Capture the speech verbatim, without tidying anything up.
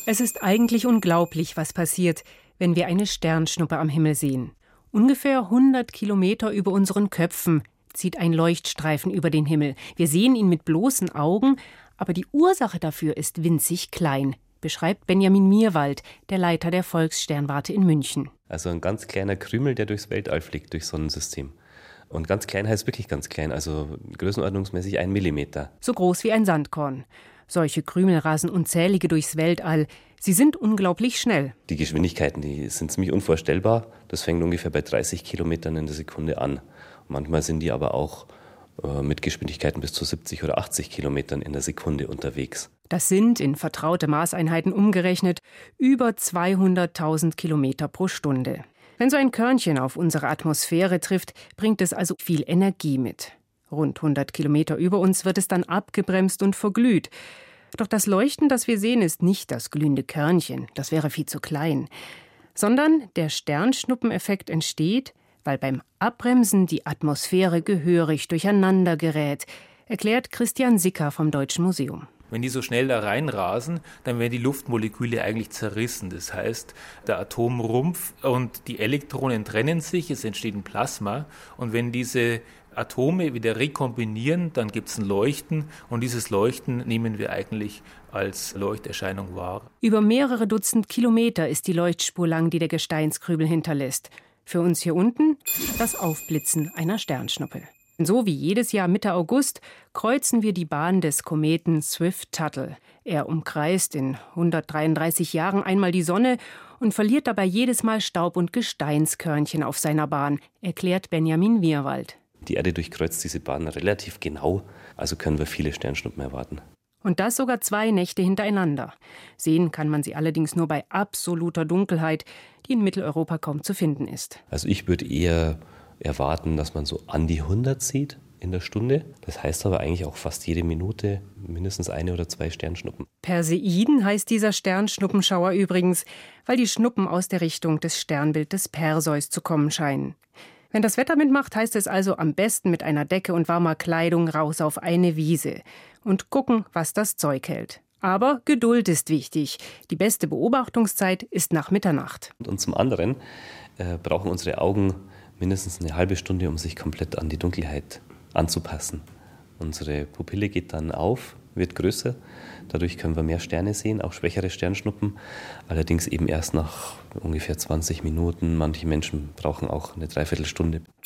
Es ist eigentlich unglaublich, was passiert, wenn wir eine Sternschnuppe am Himmel sehen. Ungefähr hundert Kilometer über unseren Köpfen zieht ein Leuchtstreifen über den Himmel. Wir sehen ihn mit bloßen Augen, aber die Ursache dafür ist winzig klein, beschreibt Benjamin Mierwald, der Leiter der Volkssternwarte in München. Also ein ganz kleiner Krümel, der durchs Weltall fliegt, durchs Sonnensystem. Und ganz klein heißt wirklich ganz klein, also größenordnungsmäßig ein Millimeter. So groß wie ein Sandkorn. Solche Krümel rasen unzählige durchs Weltall. Sie sind unglaublich schnell. Die Geschwindigkeiten, die sind ziemlich unvorstellbar. Das fängt ungefähr bei dreißig Kilometern in der Sekunde an. Manchmal sind die aber auch äh, mit Geschwindigkeiten bis zu siebzig oder achtzig Kilometern in der Sekunde unterwegs. Das sind, in vertraute Maßeinheiten umgerechnet, über zweihunderttausend Kilometer pro Stunde. Wenn so ein Körnchen auf unsere Atmosphäre trifft, bringt es also viel Energie mit. Rund hundert Kilometer über uns wird es dann abgebremst und verglüht. Doch das Leuchten, das wir sehen, ist nicht das glühende Körnchen, das wäre viel zu klein, sondern der Sternschnuppeneffekt entsteht, weil beim Abbremsen die Atmosphäre gehörig durcheinander gerät, erklärt Christian Sicker vom Deutschen Museum. Wenn die so schnell da reinrasen, dann werden die Luftmoleküle eigentlich zerrissen. Das heißt, der Atomrumpf und die Elektronen trennen sich, es entsteht ein Plasma. Und wenn diese Atome wieder rekombinieren, dann gibt es ein Leuchten. Und dieses Leuchten nehmen wir eigentlich als Leuchterscheinung wahr. Über mehrere Dutzend Kilometer ist die Leuchtspur lang, die der Gesteinskrübel hinterlässt. Für uns hier unten das Aufblitzen einer Sternschnuppe. So wie jedes Jahr Mitte August kreuzen wir die Bahn des Kometen Swift-Tuttle. Er umkreist in hundertdreiunddreißig Jahren einmal die Sonne und verliert dabei jedes Mal Staub- und Gesteinskörnchen auf seiner Bahn, erklärt Benjamin Mierwald. Die Erde durchkreuzt diese Bahn relativ genau, also können wir viele Sternschnuppen erwarten. Und das sogar zwei Nächte hintereinander. Sehen kann man sie allerdings nur bei absoluter Dunkelheit, die in Mitteleuropa kaum zu finden ist. Also ich würde eher erwarten, dass man so an die hundert sieht in der Stunde. Das heißt aber eigentlich auch fast jede Minute mindestens eine oder zwei Sternschnuppen. Perseiden heißt dieser Sternschnuppenschauer übrigens, weil die Schnuppen aus der Richtung des Sternbildes Perseus zu kommen scheinen. Wenn das Wetter mitmacht, heißt es also am besten mit einer Decke und warmer Kleidung raus auf eine Wiese und gucken, was das Zeug hält. Aber Geduld ist wichtig. Die beste Beobachtungszeit ist nach Mitternacht. Und zum anderen äh, brauchen unsere Augen mindestens eine halbe Stunde, um sich komplett an die Dunkelheit anzupassen. Unsere Pupille geht dann auf, wird größer. Dadurch können wir mehr Sterne sehen, auch schwächere Sternschnuppen. Allerdings eben erst nach ungefähr zwanzig Minuten. Manche Menschen brauchen auch eine Dreiviertelstunde.